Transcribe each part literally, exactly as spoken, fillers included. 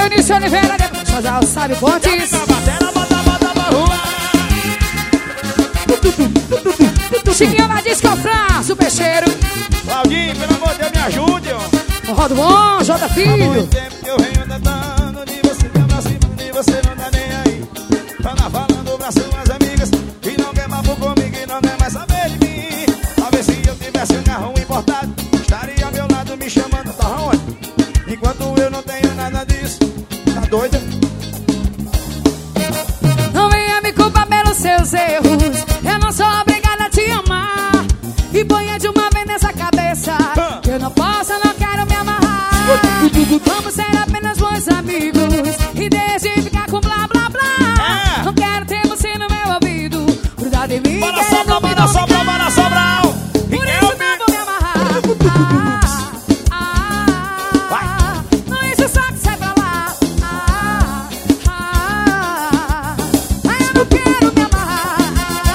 Eunice Oliveira, depois faz a Sabe Pontes. Chiquinho vai descofrar, super cheiro. Claudinho, pelo amor de Deus, me ajude, ó. Rodo bom, J Filho. Há muito tempo que eu venho tentando de você me abraçar e você não tá nem aí. Fala falando pra suas amigas e não quer papo comigo e não quer mais saber de mim. Talvez se eu tivesse um carro importado, estaria ao meu lado me chamando, tá onde? Enquanto eu não tenho nada disso, tá doida? Não venha me culpar pelos seus erros, eu não sou obrigada a te amar. E ponha de uma vez nessa cabeça que eu não posso, eu não quero me amarrar. Vamos ser apenas bons amigos e deixe de ficar com blá blá blá. Não quero ter você no meu ouvido, grudado em mim. Bora Sobral, bora Sobral, bora Sobral. Por isso não vou me amarrar. Ah, ah, não enche o saco, sai pra lá. Ah, ah, ah, eu não quero me amarrar.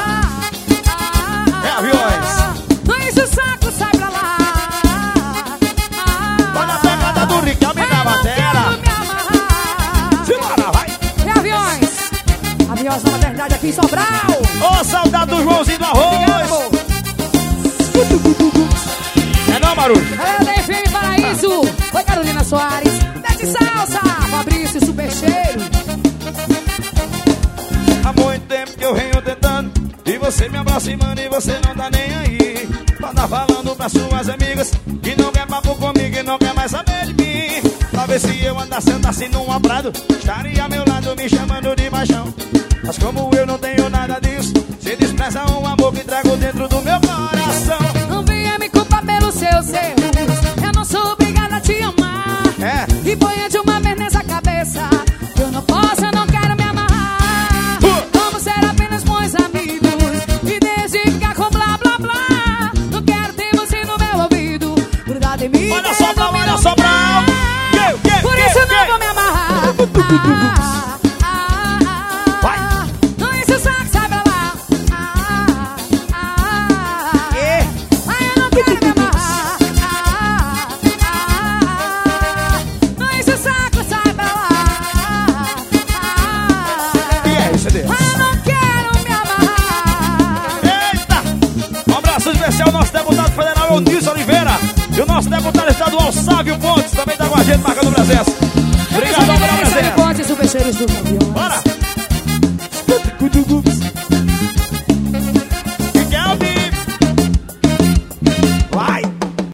É aviões. Não enche o saco, sai pra lá. Olha a pegada do Ricardo na batera. Simbora, vai. É aviões. Aviões na verdade aqui em Sobral. Ô, saudade do Joãozinho do Arroz. É não, Marujo? Galera da F M Paraíso. Oi, Carolina Soares. Desce salsa. Fabrício, super cheiro. Há muito tempo que eu venho tentando e você me aproximando e você não tá nem aí. Tá falando pra suas amigas que não quer papo comigo e não quer mais saber de mim. Talvez se eu andasse, andasse num abrado, estaria ao meu lado me chamando de paixão. Mas como eu não tenho nada disso, se despreza um amor que trago dentro do meu coração. Não venha me culpar pelos seus erros, eu não sou obrigada a te amar. É. E ponha de uma vez nessa cabeça que eu não posso, eu não quero me amarrar. Uh. Vamos ser apenas bons amigos e deixe de ficar com blá blá blá. Não quero ter você no meu ouvido, grudado em mim. Olha Sobral, olha Sobral. Por isso não vou me amarrar. Ah, ah, ah, Vai. não enche o saco, sai pra lá. Ah, ah, É. ah, eu não quero me amarrar. Ah, ah, não enche o saco, sai pra lá. Ah, E é isso, Deus. eu não quero me amarrar. Eita! Um abraço especial ao nosso deputado federal Eunice Oliveira e o nosso deputado estadual Sávio Pontes também tá com a gente marcando presença. Obrigado pela presença. Sabe Pontes, super cheiro do avião. Bora!